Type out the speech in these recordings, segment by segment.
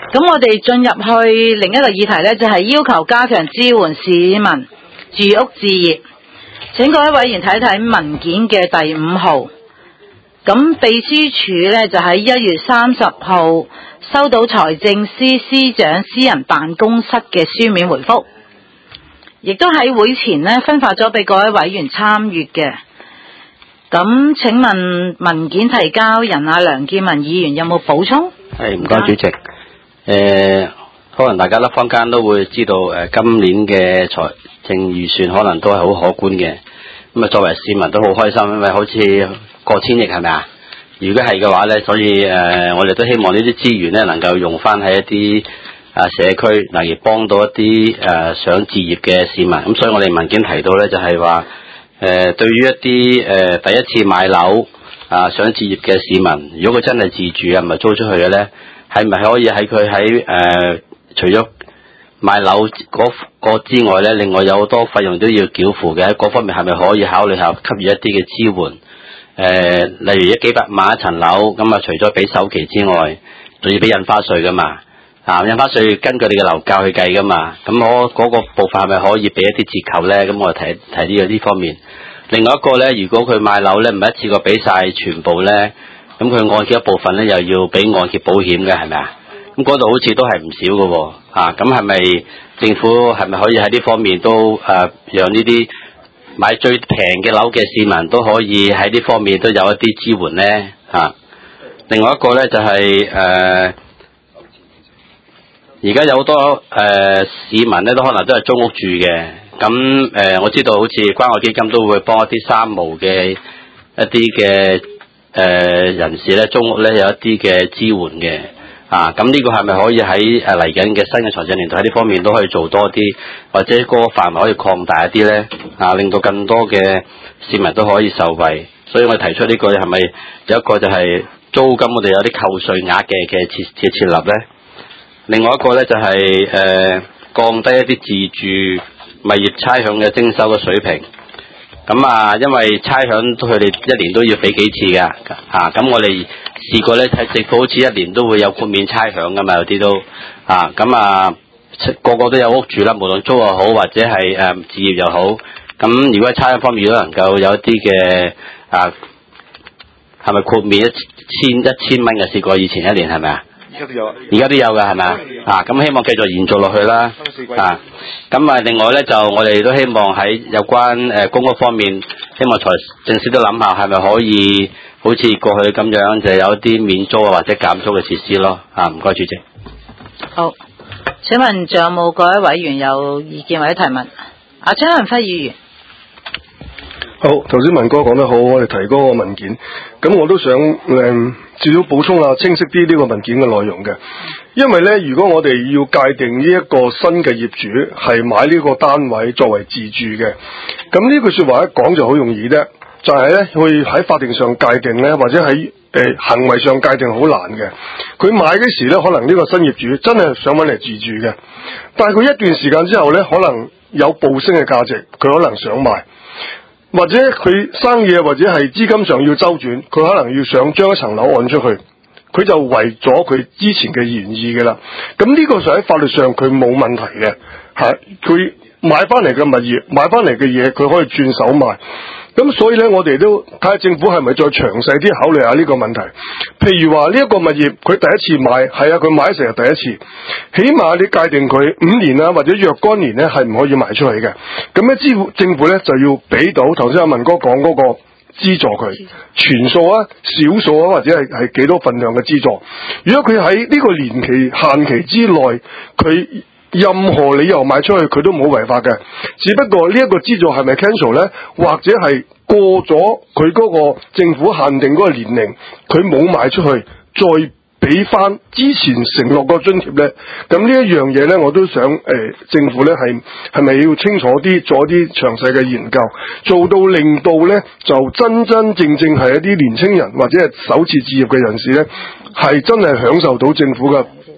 咁我哋進入去另一個議題呢，就係要求加強支援市民住屋置業。請各位委員睇睇文件嘅第5號。咁秘書處呢，就喺1月30號收到財政司司長私人辦公室嘅書面回覆，亦都喺會前呢分發咗俾各位委員參閱嘅。咁請問文件提交人梁健民議員有冇補充？ 係，唔該主席。可能大家咧坊間都會知道，今年嘅財政預算可能都係好可觀嘅。咁啊，作為市民都好開心，因為好似過千億係咪啊？如果係嘅話咧，所以我哋都希望呢啲資源咧能夠用翻喺一啲社區，例如幫到一啲想置業嘅市民。咁所以我哋文件提到咧，就係話對於一啲第一次買樓想置業嘅市民，如果佢真係自住唔係租出去嘅咧，係咪可以喺佢喺除咗買樓嗰個之外咧，另外有好多費用都要繳付嘅，嗰方面係咪可以考慮下給予一啲嘅支援？例如幾百萬一層樓，咁啊除咗俾首期之外，仲要俾印花稅噶嘛？印花稅根據你嘅樓價去計噶嘛？咁我嗰個部分係咪可以俾一啲折扣咧？咁我提呢方面。另外一個咧，如果佢買樓咧唔係一次過俾晒全部咧，咁佢按揭一部分咧又要俾按揭保險嘅，係咪啊？咁嗰度好似都係唔少嘅喎。咁係咪政府係咪可以喺呢方面都讓呢啲買最平嘅樓嘅市民都可以喺呢方面都有一啲支援咧？另外一個咧就係而家有好多市民咧都可能都係租屋住嘅。咁我知道好似關愛基金都會幫一啲三無嘅一啲嘅人士咧租屋咧有一啲嘅支援嘅。咁呢個係咪可以喺嚟緊嘅新嘅財政年度喺呢方面都可以做多啲，或者個範圍可以擴大一啲咧？令到更多嘅市民都可以受惠。所以我提出呢個係咪有一個就係租金我哋有啲扣稅額嘅設立咧？另外一個咧就係降低一啲自住物業差餉嘅徵收嘅水平。咁因為差餉佢哋一年都要俾幾次㗎。咁我哋試過咧睇政府好似一年都會有豁免差餉㗎嘛，有啲都個個都有屋住啦，無論租又好或者係置業又好。咁如果喺差餉方面都能夠有一啲嘅係咪豁免1000蚊嘅？試過以前一年係咪啊？而家都有㗎係咪啊？咁希望繼續延續落去啦。咁另外咧就我哋都希望喺有關公屋方面，希望財政司都諗下係咪可以好似過去咁樣，就有一啲免租或者減租嘅設施咯。唔該主席。 好，請問仲有冇各位委員有意見或者提問？張恒輝議員。 好，頭先文哥講得好，我哋提嗰個文件，咁我都想至少補充下清晰啲呢個文件嘅內容嘅。因為咧，如果我哋要界定呢一個新嘅業主係買呢個單位作為自住嘅，咁呢句說話一講就好容易啫，就係咧去喺法定上界定咧，或者喺行為上界定好難嘅。佢買嗰時咧，可能呢個新業主真係想搵嚟自住嘅，但係佢一段時間之後咧，可能有暴升嘅價值，佢可能想賣。或者佢生意或者係資金上要周轉，佢可能要想將一層樓按出去，佢就為咗佢之前嘅原意嘅啦。咁呢個就喺法律上佢冇問題嘅，佢買翻嚟嘅物業，買翻嚟嘅嘢，佢可以轉手賣。咁所以咧，我哋都睇下政府係咪再詳細啲考慮下呢個問題。譬如話呢一個物業，佢第一次買，係佢買成日第一次，起碼你界定佢5年或者若干年咧係唔可以賣出去嘅。咁咧政府咧就要俾到頭先阿文哥講嗰個資助佢，全數少數或者係幾多份量嘅資助。如果佢喺呢個年期限期之內，佢任何理由賣出去佢都冇違法嘅，只不過呢一個資助係咪 cancel 呢？或者係過咗佢嗰個政府限定嗰個年齡，佢冇賣出去，再俾翻之前承諾個津貼呢？咁呢一樣嘢呢，我都想政府呢係咪要清楚啲做一啲詳細嘅研究，做到令到呢就真真正正係一啲年青人或者係首次置業嘅人士呢，係真係享受到政府嘅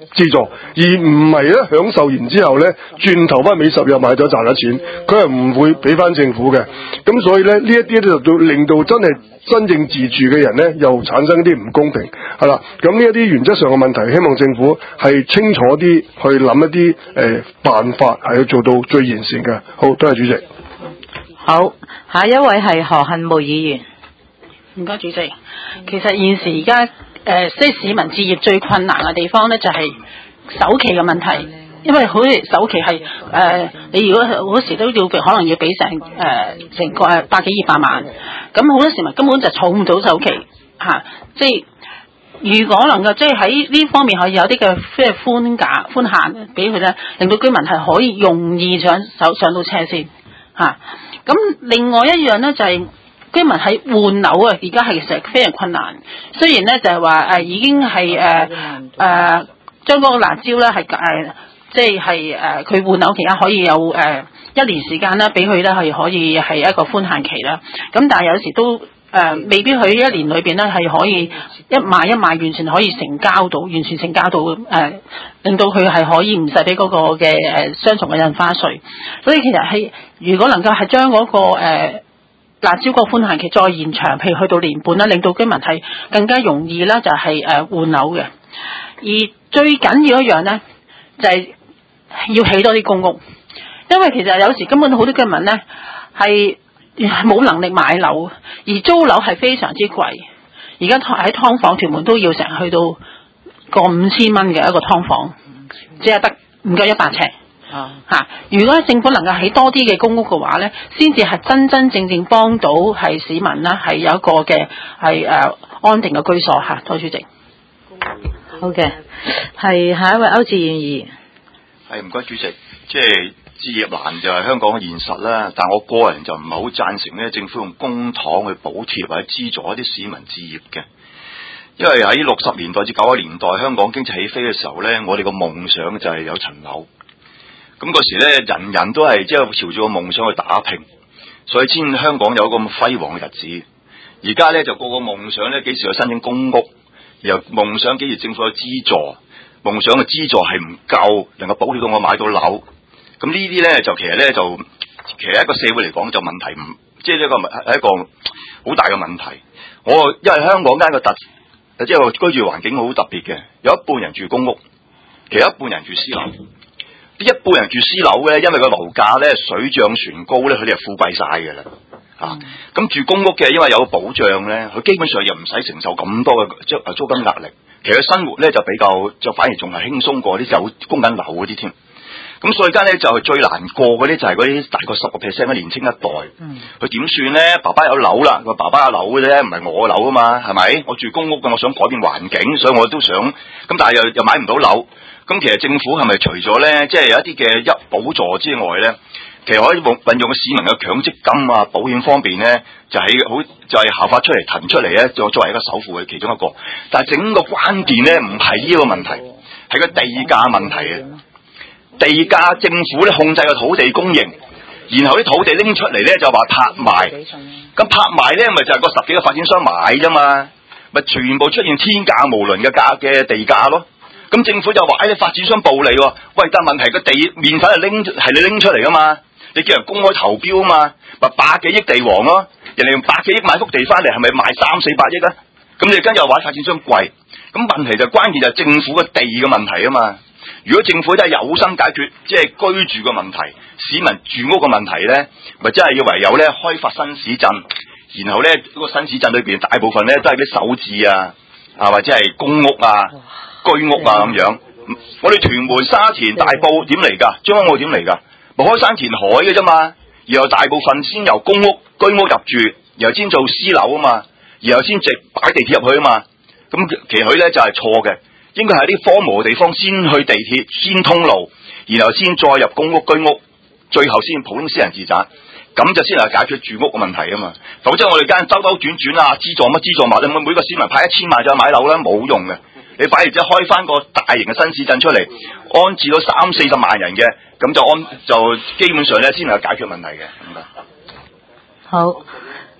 資助，而唔係咧享受完之後咧轉頭翻尾10日買咗賺咗錢，佢係唔會俾翻政府嘅。咁所以咧呢一啲咧就令到真係真正自住嘅人咧又產生啲唔公平，係啦。咁呢一啲原則上嘅問題，希望政府係清楚啲去諗一啲辦法，係要做到最完善嘅。好，多謝主席。 好，下一位係何幸梅議員。 唔該，主席。其實現時而家即係市民置業最困難嘅地方咧，就係首期嘅問題。因為好似首期係你如果好多時都要可能要俾成個百幾200萬，咁好多市民根本就儲唔到首期嚇。即係如果能夠即係喺呢方面可以有啲嘅即係寬限俾佢咧，令到居民係可以容易上到車先嚇。咁另外一樣咧就係、居民喺換樓啊，而家係其實非常困難。雖然咧就係話已經係將嗰個辣椒咧係即係佢換樓期間可以有1年時間啦，俾佢咧係可以係一個寬限期啦。咁但係有時都未必佢1年裏邊咧係可以一買完全可以成交到，完全成交到令到佢係可以唔使俾嗰個嘅雙重嘅印花稅。所以其實係如果能夠係將嗰個辣椒個寬限期再延長，譬如去到年半啦，令到居民係更加容易啦，就係換樓嘅。而最緊要一樣咧，就係要起多啲公屋，因為其實有時根本好多居民咧係冇能力買樓，而租樓係非常之貴。而家喺劏房屯門都要成去到個5000蚊嘅一個劏房，只係得唔夠100尺。如果政府能夠起多啲嘅公屋嘅話咧，先至係真正幫到係市民啦，係有一個嘅係安定嘅居所嚇。多謝主席。 好嘅，係下一位歐志遠議員。 係唔該主席，即係置業難就係香港嘅現實啦。但我個人就唔係好贊成咧，政府用公帑去補貼或者資助一啲市民置業嘅。因為喺60年代至90年代香港經濟起飛嘅時候咧，我哋個夢想就係有層樓。咁嗰時咧，人人都係即係朝住個夢想去打拼，所以先香港有咁輝煌嘅日子。而家咧就個個夢想咧幾時去申請公屋，然後夢想幾時政府有資助，夢想嘅資助係唔夠，能夠補貼到我買到樓。咁呢啲咧就其實一個社會嚟講就問題唔，即係一個好大嘅問題。因為香港間個即係居住環境好特別嘅，有一半人住公屋，其實一半人住私樓。一般人住私樓咧，因為個樓價咧水漲船高咧，佢哋係富貴晒嘅啦。咁住公屋嘅，因為有保障咧，佢基本上又唔使承受咁多嘅租金壓力。其實生活咧就比較就反而仲係輕鬆過啲有供緊樓嗰啲添。咁所以間咧就係最難過嗰啲就係嗰啲大概10% 嘅年青一代。佢點算咧？爸爸有樓啦，個爸爸有樓嘅啫，唔係我樓啊嘛，係咪？我住公屋嘅，我想改變環境，所以我都想。咁但係又買唔到樓。咁其實政府係咪除咗咧，即係有一啲嘅補助之外咧，其實可以運用市民嘅強積金啊、保險方面咧，就係效法出嚟騰出嚟咧，作為一個首付嘅其中一個。但係整個關鍵咧，唔係呢個問題，係個地價問題啊！地價政府咧控制個土地供應，然後啲土地拎出嚟咧就話拍賣，咁拍賣咧咪就係個10幾個發展商買啫嘛，咪全部出現天價無倫嘅地價咯。咁政府就話：你發展商暴利喎！喂，但問題個地面粉係你拎出嚟噶嘛？你叫人公開投標啊嘛？咪百幾億地王咯！人哋用百幾億買幅地翻嚟，係咪賣300-400億啊？咁你跟住又話發展商貴，咁問題就關鍵就係政府嘅地嘅問題啊嘛！如果政府真係有心解決即係居住嘅問題、市民住屋嘅問題咧，咪真係要唯有咧開發新市鎮，然後咧嗰個新市鎮裏邊大部分咧都係啲首置啊或者係公屋啊。居屋啊咁樣，我哋屯門、沙田、大埔點嚟㗎？將軍澳點嚟㗎？咪開山填海嘅啫嘛。然後大部分先由公屋、居屋入住，然後先做私樓啊嘛，然後先直擺地鐵入去啊嘛。咁其實咧就係錯嘅，應該係啲荒蕪嘅地方先去地鐵，先通路，然後先再入公屋、居屋，最後先普通私人住宅，咁就先係解決住屋嘅問題啊嘛。否則我哋間兜兜轉轉啊，資助乜資助物，你每個市民派1000萬就買樓啦，冇用嘅。你反而即係開翻個大型嘅新市鎮出嚟，安置到30-40萬人嘅，咁就基本上咧先係解決問題嘅。 好，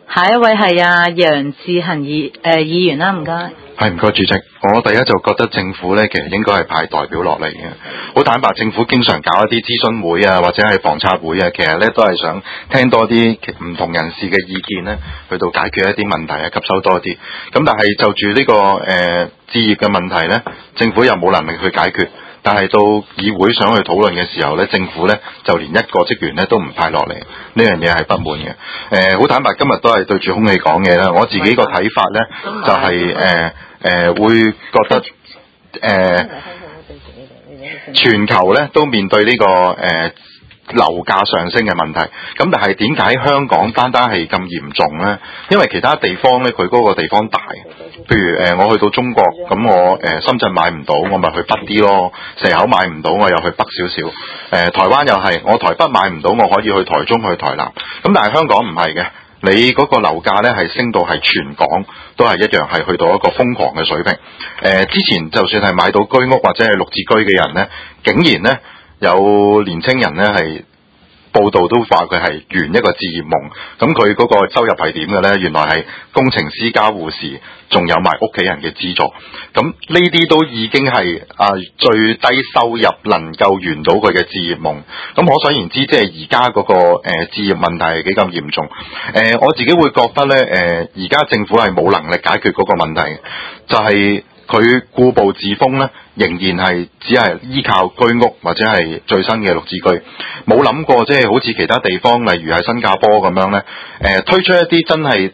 下一位係楊志恒議員啦，唔該。 係唔該主席，我第一就覺得政府咧，其實應該係派代表落嚟嘅。好坦白，政府經常搞一啲諮詢會啊，或者係房策會啊，其實咧都係想聽多啲唔同人士嘅意見咧，去到解決一啲問題啊，吸收多啲。咁但係就住呢個置業嘅問題咧，政府又冇能力去解決。但係到議會想去討論嘅時候咧，政府咧就連一個職員咧都唔派落嚟，呢樣嘢係不滿嘅。好坦白，今日都係對住空氣講嘢啦。我自己個睇法咧就係會覺得全球咧都面對呢個樓價上升嘅問題，咁但係點解香港單係咁嚴重呢？因為其他地方咧，佢嗰個地方大，譬如我去到中國，咁我深圳買唔到，我咪去北啲咯；蛇口買唔到，我又去北少少。台灣又係，我台北買唔到，我可以去台中、去台南。咁但係香港唔係嘅，你嗰個樓價咧係升到係全港都係一樣，係去到一個瘋狂嘅水平。之前就算係買到居屋或者係綠置居嘅人咧，竟然咧有年青人咧係報道都話佢係圓一個置業夢，咁佢嗰個收入係點嘅咧？原來係工程師加護士，仲有埋屋企人嘅資助，咁呢啲都已經係最低收入能夠圓到佢嘅置業夢。咁可想而知，即係而家嗰個置業問題係幾咁嚴重。我自己會覺得咧，而家政府係冇能力解決嗰個問題，就係佢固步自封咧，仍然係只係依靠居屋或者係最新嘅綠置居，冇諗過即係好似其他地方，例如喺新加坡咁樣咧，推出一啲真係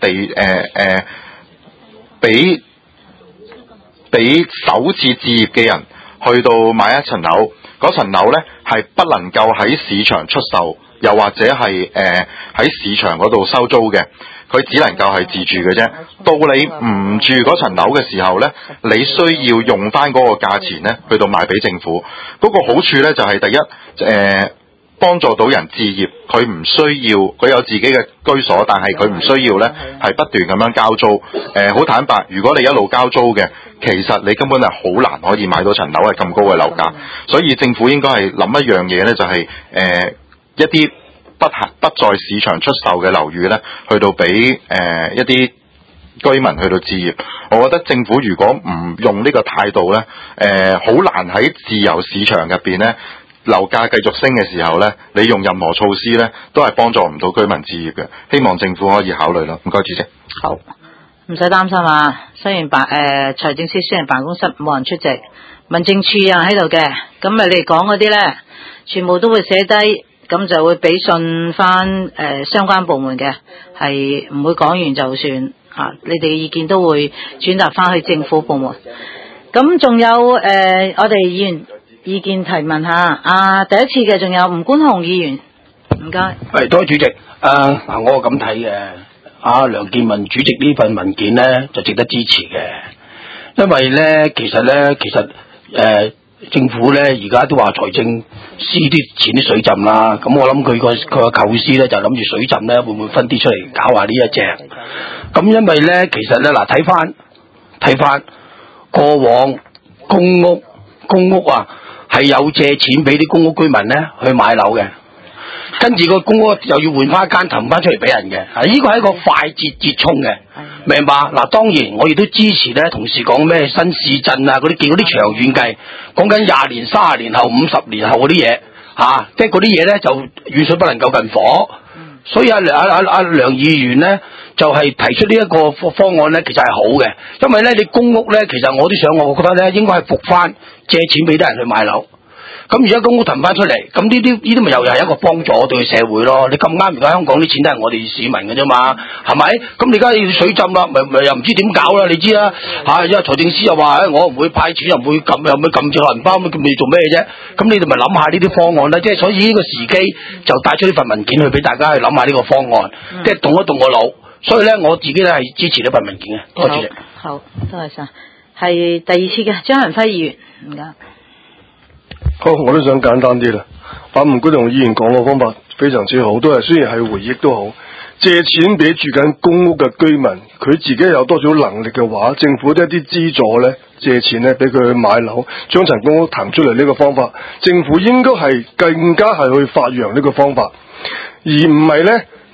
俾首次置業嘅人去到買一層樓，嗰層樓咧係不能夠喺市場出售，又或者係喺市場嗰度收租嘅。佢只能夠係自住嘅啫。到你唔住嗰層樓嘅時候呢，你需要用翻嗰個價錢呢去到賣俾政府。嗰個好處呢，就係第一，幫助到人置業，佢唔需要，佢有自己嘅居所，但係佢唔需要呢係不斷咁樣交租。好坦白，如果你一路交租嘅，其實你根本係好難可以買到層樓係咁高嘅樓價。所以政府應該係諗一樣嘢呢，就係一啲不在市場出售嘅樓宇呢，去到俾一啲居民去到置業。我覺得政府如果唔用呢個態度呢，好難喺自由市場入邊呢，樓價繼續升嘅時候呢，你用任何措施呢，都係幫助唔到居民置業嘅。希望政府可以考慮咯。唔該，主席。 好，唔使擔心啊。雖然財政司雖然辦公室冇人出席，民政處有人喺度嘅，咁你哋講嗰啲呢，全部都會寫低。咁就會俾信翻相關部門嘅，係唔會講完就算啊！你哋嘅意見都會轉達翻去政府部門。咁仲有我哋議員意見提問下第一次嘅仲有吳觀雄議員，唔該。 係，多謝主席。我咁睇嘅，梁健民主席呢份文件咧就值得支持嘅，因為咧其實政府咧而家都話財政司啲錢啲水浸啦，咁我諗佢個構思咧就諗住水浸咧會唔會分啲出嚟搞下呢一隻？咁因為咧其實咧嗱睇翻過往公屋係有借錢俾啲公屋居民咧去買樓嘅，跟住個公屋又要換翻一間騰翻出嚟俾人嘅，呢個係一個快捷衝嘅。明白嗱，當然我亦都支持咧，同事講咩新市鎮啊，嗰啲長遠計，講緊20年、30年後、50年後嗰啲嘢即係嗰啲嘢咧就遠水不能救近火，所以梁議員咧就係提出呢一個方案咧，其實係好嘅，因為咧你公屋咧，其實我覺得咧應該係復翻借錢俾啲人去買樓。咁而家公屋騰翻出嚟，咁呢啲咪又係一個幫助對社會咯。你咁啱而家香港啲錢都係我哋市民嘅啫嘛，係咪？咁你而家要水浸啦，咪又唔知點搞啦？你知啦，因為財政司又話我唔會派錢，又唔會撳住銀包，咁你做咩啫？咁你哋咪諗下呢啲方案啦。即係所以呢個時機就帶出呢份文件去俾大家去諗下呢個方案，即係動一動個腦。所以咧，我自己咧係支持呢份文件嘅。多謝主席。 好，多謝晒。係第二次嘅張恒輝議員，唔該。 好，我都想簡單啲啦。吳觀雄議員講嘅方法非常之好，都係雖然係回憶都好。借錢俾住緊公屋嘅居民，佢自己有多少能力嘅話，政府一啲資助呢，借錢呢俾佢去買樓，將層公屋騰出嚟呢個方法，政府應該係更加係去發揚呢個方法，而唔係呢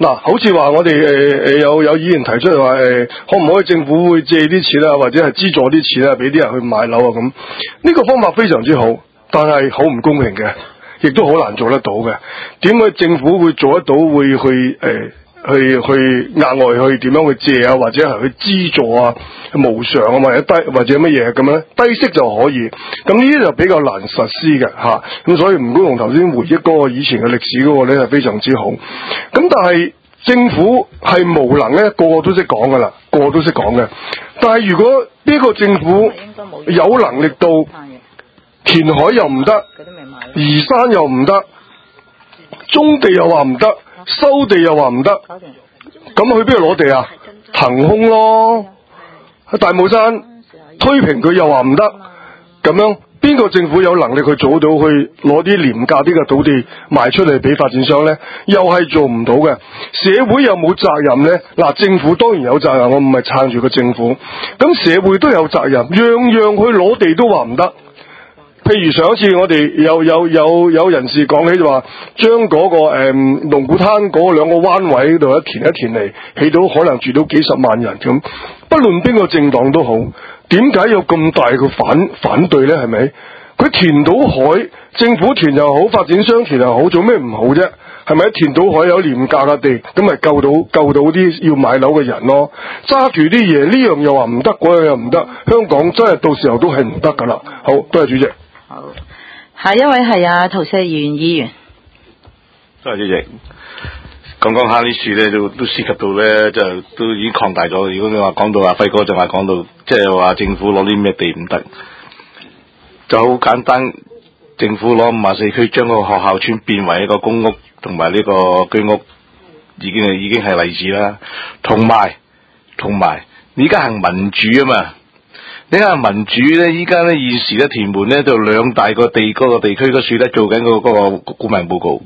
嗱，好似話我哋有議員提出嚟話可唔可以政府會借啲錢啊，或者係資助啲錢啊，俾啲人去買樓啊咁？呢個方法非常之好，但係好唔公平嘅，亦都好難做得到嘅。點解政府會做得到會去額外去點樣去借啊，或者係去資助啊，無償啊，或者低或者乜嘢咁樣低息就可以，咁呢啲就比較難實施嘅嚇。咁所以吳公雄頭先回憶嗰個以前嘅歷史嗰個咧係非常之好。咁但係政府係無能咧，個個都識講噶啦，個個都識講嘅。但係如果呢個政府有能力到填海又唔得，移山又唔得，棕地又話唔得，收地又話唔得，咁去邊度攞地啊？騰空咯，喺大帽山推平佢又話唔得，咁樣邊個政府有能力去做到去攞啲廉價啲嘅土地賣出嚟俾發展商呢？又係做唔到嘅。社會有冇責任呢？嗱，政府當然有責任，我唔係撐住個政府，咁社會都有責任，樣樣去攞地都話唔得。譬如上一次我哋有人士講起就話，將嗰個龍鼓灘嗰兩個灣位度一填嚟，起到可能住到幾十萬人咁。不論邊個政黨都好，點解有咁大嘅反對呢？係咪？佢填到海，政府填又好，發展商填又好，做咩唔好啫？係咪？填到海有廉價嘅地，咁咪救到啲要買樓嘅人咯。揸住啲嘢，呢樣又話唔得，嗰樣又唔得，香港真係到時候都係唔得噶啦。好，多謝主席。 好，下一位係陶石元議員。 多謝主席。講下啲樹咧，都涉及到咧，就都已經擴大咗。如果你話講到阿輝哥就話講到，即係話政府攞啲咩地唔得，就好簡單。政府攞54區將個學校村變為一個公屋同埋呢個居屋，已經係例子啦。同埋，而家行民主啊嘛。你睇下民主咧，依家咧現時咧屯門咧就兩大個地區嘅樹咧做緊嗰個顧問報告。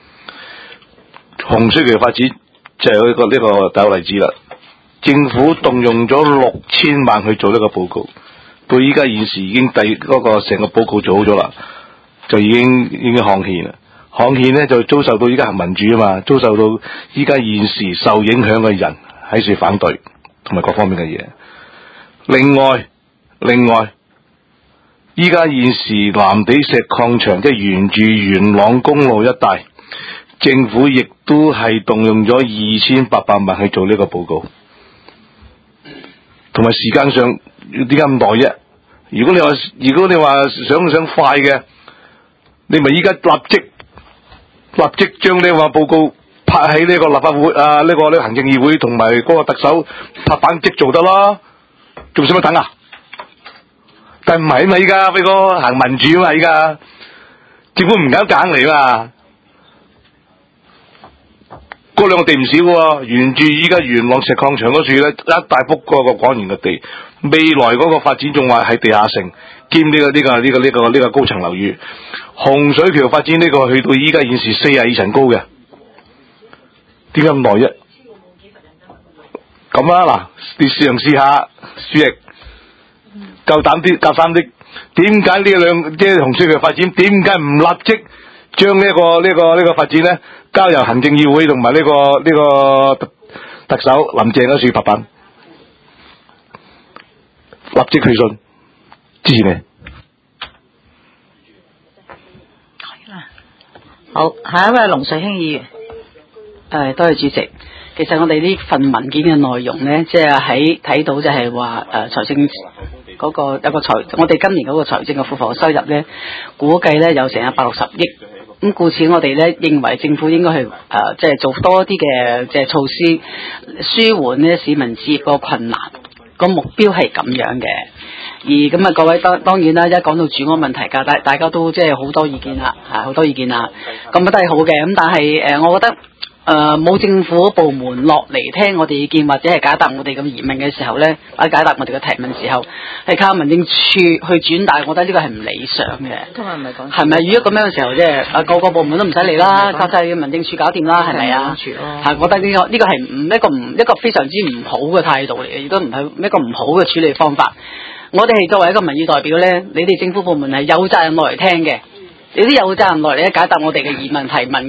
洪水橋發展就係呢個第一個例子啦。政府動用咗6000萬去做呢個報告，到依家現時已經嗰個成個報告做好咗啦，就已經刊憲啦。刊憲咧就遭受到依家行民主啊嘛，遭受到依家現時受影響嘅人喺處反對同埋各方面嘅嘢。另外，依家現時藍地石礦場即係沿住元朗公路一帶，政府亦都係動用咗2800萬去做呢個報告，同埋時間上點解咁耐啫？如果你話想快嘅，你咪依家立即將呢個報告拍喺呢個立法會啊，呢個行政議會同埋嗰個特首拍板即做得啦，仲使乜等啊？但唔係啊嘛，依家輝哥行民主啊嘛，依家政府唔搞硬嚟嘛。嗰兩個地唔少喎，沿住依家元朗石礦場嗰處咧，一大幅嗰個廣園嘅地，未來嗰個發展仲話係地下城兼呢個高層樓宇。洪水橋發展呢個去到依家現時42層高嘅，點解咁耐啫？咁啊嗱，你試下，主席夠膽啲，點解即係洪水橋發展，點解唔立即將呢個發展咧交由行政議會同埋呢個特首林鄭嗰處拍板，立即去信支持你。 好，下一位係龍瑞興議員。多謝主席。其實我哋呢份文件嘅內容咧，即係喺睇到就係話財政嗰個一個我哋今年嗰個財政嘅庫房收入咧，估計咧有成160億。咁故此我哋咧認為政府應該係即係做多啲嘅即係措施，舒緩呢市民置業個困難。個目標係咁樣嘅。而咁啊，各位當然啦，一講到住屋問題㗎，大家都即係好多意見啦，好多意見啦。咁都係好嘅。咁但係我覺得冇政府部門落嚟聽我哋意見或者係解答我哋咁疑問嘅時候咧，或者解答我哋嘅提問時候，係靠民政處去轉達，我覺得呢個係唔理想嘅。 今日唔係講係咪？如果咁樣嘅時候，即係個個部門都唔使嚟啦，靠晒民政處搞掂啦，係咪啊？係，我覺得呢個係一個非常之唔好嘅態度嚟嘅，亦都唔係一個唔好嘅處理方法。我哋係作為一個民意代表咧，你哋政府部門係有責任落嚟聽嘅，你都有責任落嚟咧解答我哋嘅疑問提問嘅。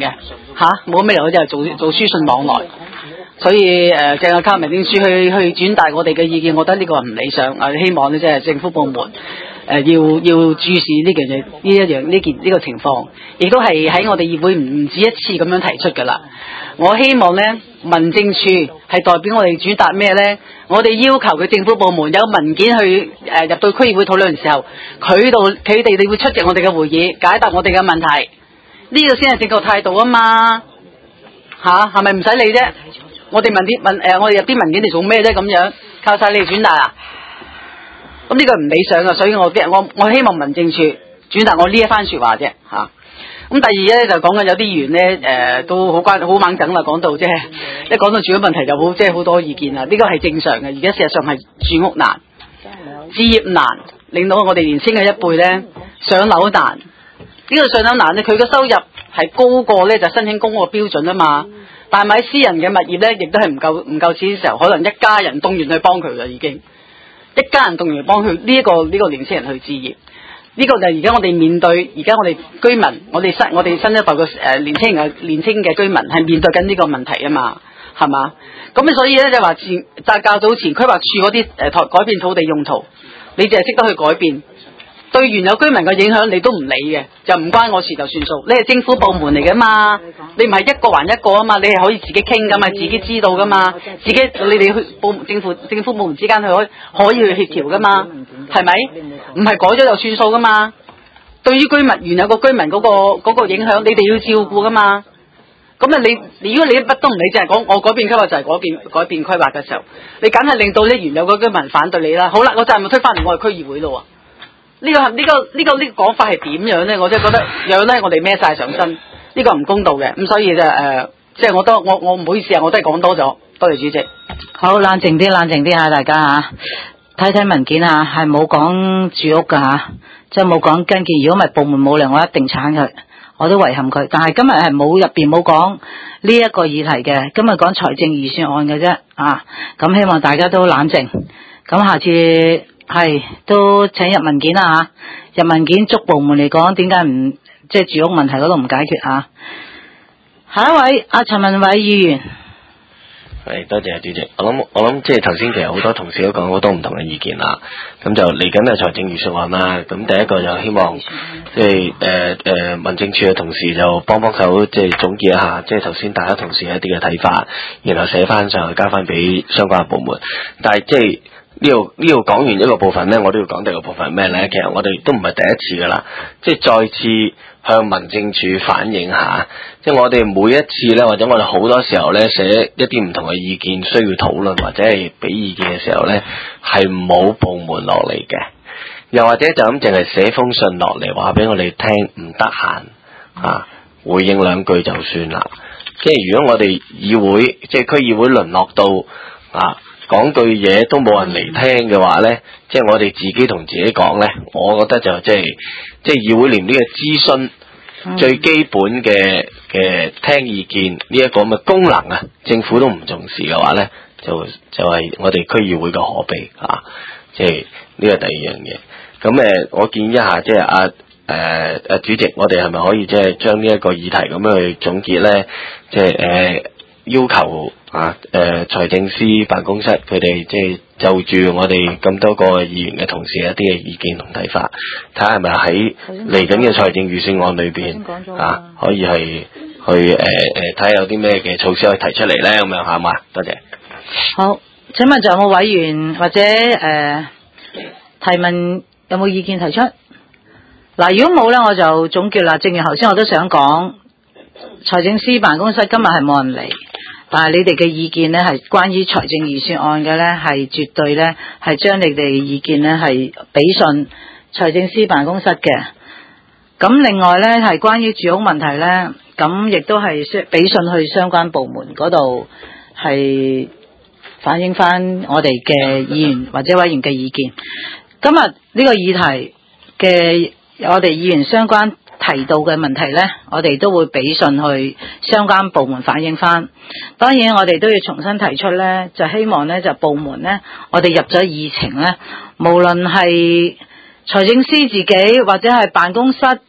冇咩理由就做書信往來。所以淨係靠民政處去轉達我哋嘅意見，我覺得呢個唔理想。希望咧即係政府部門要注視呢個情況，亦都係喺我哋議會唔止一次咁樣提出㗎啦。我希望咧民政處係代表我哋轉達咩咧？我哋要求佢政府部門有文件去入到區議會討論嘅時候，佢哋會出席我哋嘅會議，解答我哋嘅問題。呢個先係正確態度啊嘛。係咪唔使理啫？我哋我哋入啲文件嚟做咩啫？咁樣靠晒你哋轉達啊？咁呢個唔理想啊，所以我希望民政處轉達我呢一番說話啫嚇。咁第二咧就講緊有啲議員咧都好猛整啦，講到即係一講到住屋問題就好多意見啦。呢個係正常嘅，而家事實上係住屋難、置業難，令到我哋年輕嘅一輩咧上樓難。呢個上樓難咧，佢嘅收入係高過咧就申請公屋嘅標準啊嘛。但係買私人嘅物業咧，亦都係唔夠錢嘅時候，可能一家人動員去幫佢啦，已經一家人動員去幫佢呢一個年輕人去置業。呢個就係而家我哋面對，而家我哋居民，我哋新一代嘅年輕嘅居民係面對緊呢個問題啊嘛，係嘛？咁所以咧就話較早前規劃處嗰啲改變土地用途，你淨係識得去改變。對原有居民嘅影響你都唔理嘅，就唔關我事就算數。你係政府部門嚟嘅嘛，你唔係一個還一個啊嘛，你係可以自己傾噶嘛，自己知道噶嘛，你哋去政府部門之間去可以去協調噶嘛，係咪？唔係改咗就算數噶嘛。對於原有個居民嗰個影響，你哋要照顧噶嘛。咁啊，如果你乜都唔理，淨係講我改變規劃就係改變規劃嘅時候，你梗係令到呢原有個居民反對你啦。好啦，我就係咪推翻嚟我係區議會咯？呢個講法係點樣咧？我真係覺得樣咧，我哋孭晒上身，呢個唔公道嘅。咁所以就即係我唔好意思啊，我都係講多咗。多謝主席。 好，冷靜啲嚇，大家嚇，睇文件嚇，係冇講住屋㗎嚇，即係冇講跟建。如果唔係部門冇嚟，我一定鏟佢，我都遺憾佢。但係今日係入邊冇講呢一個議題嘅，今日講財政預算案嘅啫啊。咁希望大家都冷靜。咁下次。都請入文件啦嚇，入文件逐部門嚟講，點解唔即係住屋問題嗰度唔解決嚇？下一位陳文偉議員， 多謝主席。我諗即係頭先其實好多同事都講好多唔同嘅意見啦。咁就嚟緊嘅財政預算案啦。咁第一個就希望即係民政處嘅同事就幫手，即係總結一下，即係頭先大家同事一啲嘅睇法，然後寫翻上去交翻俾相關嘅部門。但係即係。呢度講完一個部分咧，我都要講第二個部分係咩咧？其實我哋都唔係第一次噶啦，即係再次向民政處反映下，即係我哋每一次咧，或者我哋好多時候咧寫一啲唔同嘅意見需要討論或者係俾意見嘅時候咧，係冇部門落嚟嘅，又或者就咁淨係寫封信落嚟話俾我哋聽，唔得閒回應兩句就算啦。即係如果我哋議會即係區議會淪落到講句嘢都冇人嚟聽嘅話呢，即係我哋自己同自己講呢，我覺得就即係議會連呢個諮詢最基本嘅聽意見呢一個咁嘅功能啊，政府都唔重視嘅話呢，就係我哋區議會嘅可悲啊！即係呢個第二樣嘢。咁我建議一下，即係主席，我哋係咪可以即係將呢一個議題咁樣去總結呢？即係要求財政司辦公室佢哋即係就住我哋咁多個議員嘅同事一啲嘅意見同睇法，睇下係咪喺嚟緊嘅財政預算案裏邊可以係去睇下有啲咩嘅措施可以提出嚟咧，咁樣係嘛？多謝。 好，請問仲有冇委員或者提問有冇意見提出？嗱，如果冇咧，我就總結啦。正如頭先我都想講，財政司辦公室今日係冇人嚟。但係你哋嘅意見呢，係關於財政預算案嘅呢，係絕對呢，係將你哋嘅意見呢，係俾信財政司辦公室嘅。咁另外呢，係關於住屋問題呢，咁亦都係俾信去相關部門嗰度，係反映翻我哋嘅議員或者委員嘅意見。今日呢個議題嘅我哋議員相關提到嘅問題呢，我哋都會俾信去相關部門反映翻。當然我哋都要重新提出呢，就希望呢，就部門呢，我哋入咗議程呢，無論係財政司自己或者係辦公室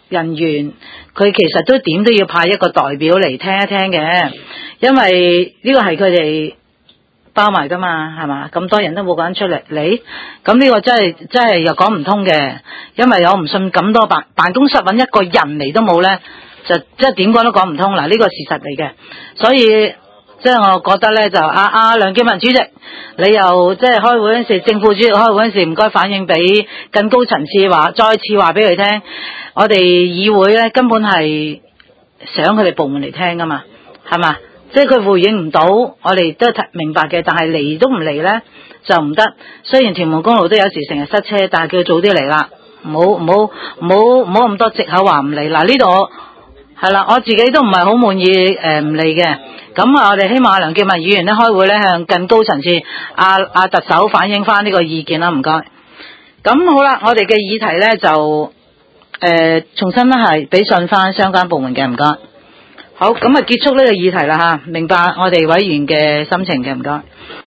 人員，佢其實都點都要派一個代表嚟聽一聽嘅，因為呢個係佢哋包埋噶嘛，係嘛？咁多人都冇個人出嚟，咁呢個真係又講唔通嘅，因為我唔信咁多辦公室揾一個人嚟都冇呢，就即係點講都講唔通。嗱，呢個事實嚟嘅，所以即係我覺得呢，就梁健民主席，你又即係開會嗰陣時，政府主席開會嗰陣時，唔該反映俾更高層次再次話俾佢聽，我哋議會呢根本係想佢哋部門嚟聽噶嘛，係嘛？即係佢回應唔到，我哋都明白嘅，但係嚟都唔嚟呢，就唔得。雖然屯門公路都有時成日塞車，但係叫佢早啲嚟啦，唔好咁多藉口話唔嚟。嗱，呢度係啦，我自己都唔係好滿意唔嚟嘅。咁我哋希望梁健民議員呢開會呢，向更高層次特首反映翻呢個意見啦，唔該。咁好啦，我哋嘅議題呢，就重新呢係俾信翻相關部門嘅，唔該。好，咁啊結束呢個議題啦吓，明白我哋委員嘅心情嘅，唔該。